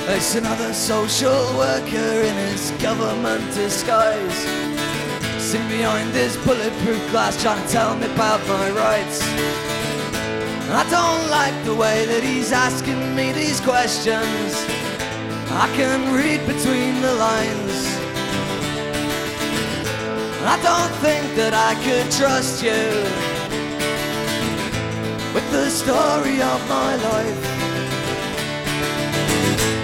It's another social worker in his government disguise, sitting behind his bulletproof glass trying to tell me about my rights. And I don't like the way that he's asking me these questions. I can read between the lines. And I don't think that I could trust you with the story of my life.